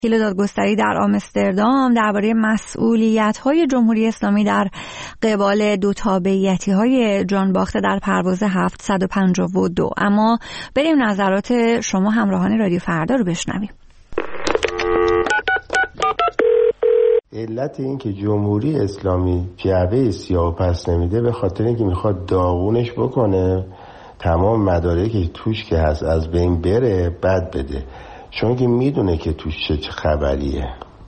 وکیل دادگستری در آمستردام درباره مسئولیت‌های جمهوری اسلامی در قبال دو تابعیتی‌های جانباخته در پرواز 752. اما بریم نظرات شما همراهان رادیو فردا رو بشنویم. علت این که جمهوری اسلامی جعبه سیاه پس نمیده به خاطر اینکه میخواد داغونش بکنه، تمام مدارکی که توش که هست از بین بره، بد بده، چون که میدونه که توش چه خبریه.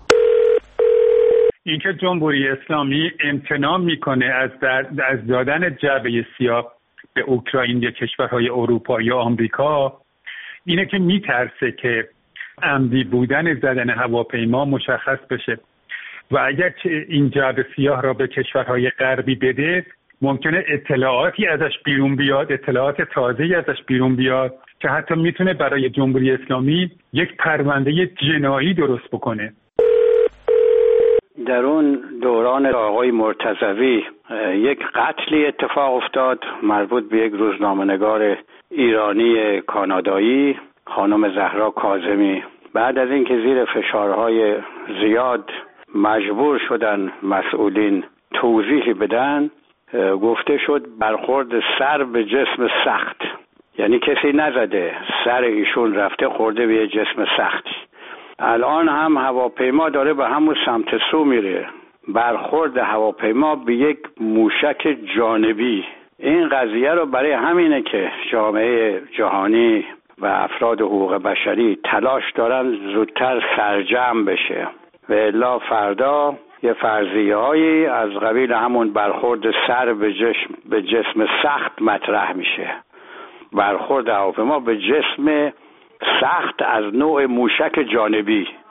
اینکه جمهوری اسلامی امتناع میکنه از دادن جعبه سیاه به اوکراین یا کشورهای اروپا یا آمریکا، اینه که میترسه که عمدی بودن زدن هواپیما مشخص بشه و اگر این جعبه سیاه را به کشورهای غربی بده ممکنه اطلاعاتی ازش بیرون بیاد، اطلاعات تازه‌ای ازش بیرون بیاد که حتی میتونه برای جمهوری اسلامی یک پرونده جنایی درست بکنه. در اون دوران آقای مرتضوی یک قتلی اتفاق افتاد مربوط به یک روزنامه‌نگار ایرانی کانادایی، خانم زهرا کاظمی. بعد از اینکه زیر فشارهای زیاد مجبور شدن مسئولین توضیحی بدن، گفته شد برخورد سر به جسم سخت، یعنی کسی نزده، سر ایشون رفته خورده به جسم سخت. الان هم هواپیما داره به همون سمت سو میره، برخورد هواپیما به یک موشک جانبی. این قضیه رو برای همینه که جامعه جهانی و افراد حقوق بشری تلاش دارن زودتر سرجم بشه و الا فردا یه فرضیه‌هایی از قبیل همون برخورد سر به جسم سخت مطرح میشه. برخورد هواپیما به جسم سخت از نوع موشک جانبی.